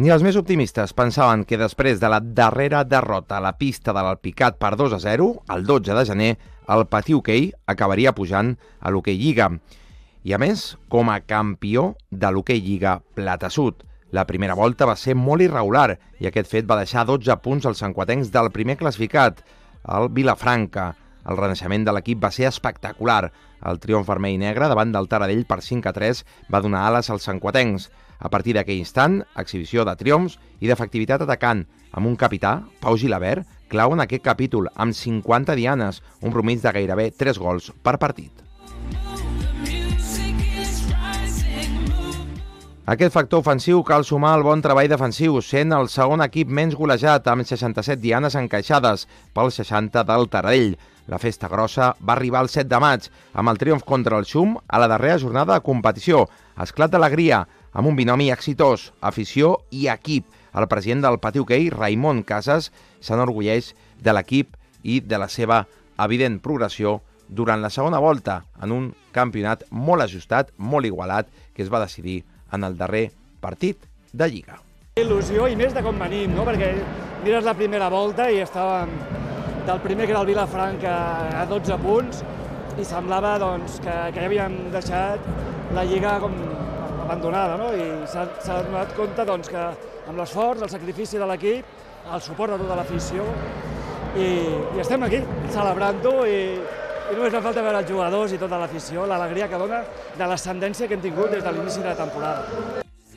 Ni els més optimistes pensaven que després de la darrera derrota a la pista de l'Alpicat per 2-0, el 12 de gener, el Patí Hoquei acabaria pujant a l'Hoquei Lliga. I a més, com a campió de l'Hoquei Lliga Plata Sud. La primera volta va ser molt irregular i aquest fet va deixar 12 punts als santcuatencs del primer classificat, el Vilafranca. El renaixement de l'equip va ser espectacular. El triomf vermell i negre davant del Taradell per 5-3 va donar ales als santcuatencs. A partir d'aquell instant, exhibició de triomfs i d'efectivitat atacant, amb un capità, Pau Gilabert, clau en aquest capítol, amb 50 dianes, un promís de gairebé 3 gols per partit. A aquest factor ofensiu cal sumar el bon treball defensiu, sent el segon equip menys golejat, amb 67 dianes encaixades pel 60 del Taradell. La festa grossa va arribar el 7 de maig, amb el triomf contra el Xum a la darrera jornada de competició. Esclat d'alegria, amb un binomi exitós, afició i equip. El president del Patí Hoquei, Raimon Casas, s'enorgulleix de l'equip i de la seva evident progressió durant la segona volta, en un campionat molt ajustat, molt igualat, que es va decidir en el darrer partit de Lliga. Il·lusió i més de com venim, no? Perquè mires la primera volta i estàvem del primer, que era el Vilafranca, a 12 punts, i semblava doncs, que ja havíem deixat la Lliga com abandonada, no? I s'ha donat compte doncs, que amb l'esforç, el sacrifici de l'equip, el suport de tota l'afició, i estem aquí, celebrant-ho, i només fa falta veure els jugadors i tota l'afició, l'alegria que dona de l'ascendència que hem tingut des de l'inici de la temporada.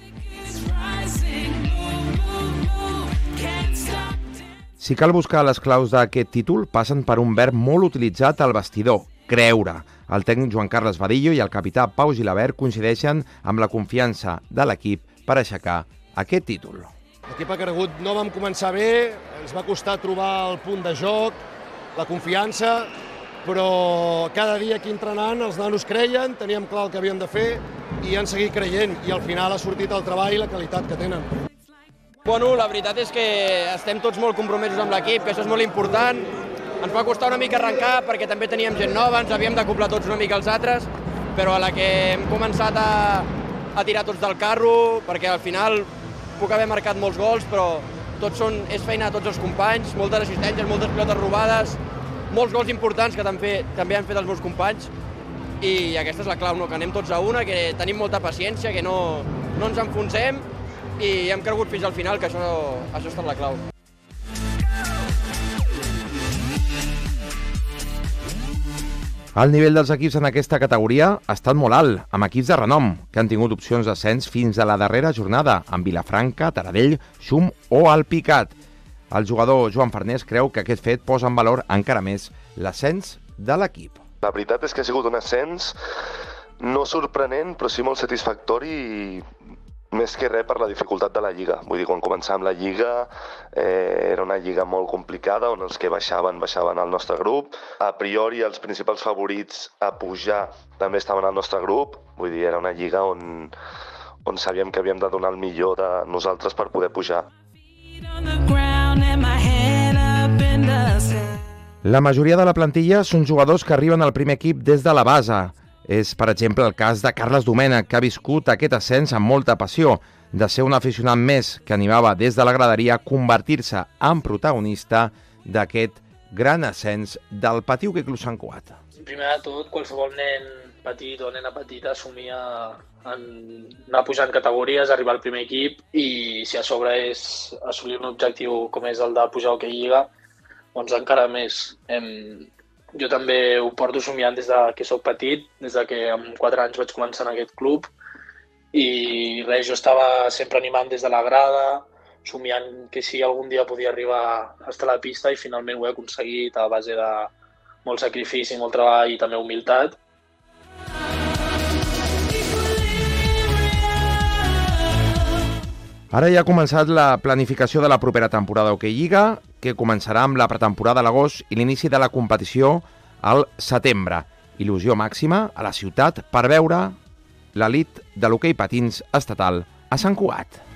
Si cal buscar les claus d'aquest títol, passen per un verb molt utilitzat al vestidor, creure. El tècnic Joan Carles Vadillo i el capità Pau Gilabert coincideixen amb la confiança de l'equip per aixecar aquest títol. L'equip ha cregut, no vam començar bé, ens va costar trobar el punt de joc, la confiança, però cada dia aquí entrenant els nanos creien, teníem clar el que havíem de fer i han seguit creient, i al final ha sortit el treball i la qualitat que tenen. Bueno, la veritat és que estem tots molt compromesos amb l'equip, que això és molt important. Ens va costar una mica arrencar perquè també teníem gent nova, ens havíem d'acoplar tots una mica als altres, però a la que hem començat a tirar tots del carro, perquè al final puc haver marcat molts gols, però és feina de tots els companys, moltes assistències, moltes pilotes robades, molts gols importants que també han fet els meus companys, i aquesta és la clau, no? Que anem tots a una, que tenim molta paciència, que no ens enfonsem, i hem cregut fins al final que això ha estat la clau. El nivell dels equips en aquesta categoria ha estat molt alt, amb equips de renom, que han tingut opcions d'ascens fins a la darrera jornada, amb Vilafranca, Taradell, Xum o Alpicat. El jugador Joan Farnés creu que aquest fet posa en valor encara més l'ascens de l'equip. La veritat és que ha sigut un ascens no sorprenent, però sí molt satisfactori i més que res per la dificultat de la Lliga. Vull dir, quan començàvem la Lliga era una Lliga molt complicada, on els que baixaven al nostre grup. A priori els principals favorits a pujar també estaven al nostre grup. Vull dir, era una Lliga on sabíem que havíem de donar el millor de nosaltres per poder pujar. La majoria de la plantilla són jugadors que arriben al primer equip des de la base. És, per exemple, el cas de Carles Domènech, que ha viscut aquest ascens amb molta passió, de ser un aficionat més que animava des de la graderia a convertir-se en protagonista d'aquest gran ascens del Patí Hoquei Club Sant Cugat. Primer de tot, qualsevol nen petit o nena petita somia en anar pujant categories, arribar al primer equip, i si a sobre és assolir un objectiu com és el de pujar a Hoquei Lliga, doncs encara més. Jo també ho porto somiant des que soc petit, des que amb 4 anys vaig començar en aquest club, i res, jo estava sempre animant des de la grada, somiant que si algun dia podia arribar a estar a la pista, i finalment ho he aconseguit a base de molt sacrifici, molt treball i també humilitat. Ara ja ha començat la planificació de la propera temporada d'Hoquei Lliga, que començarà amb la pretemporada a l'agost i l'inici de la competició al setembre. Il·lusió màxima a la ciutat per veure l'elit de l'hoquei patins estatal a Sant Cugat.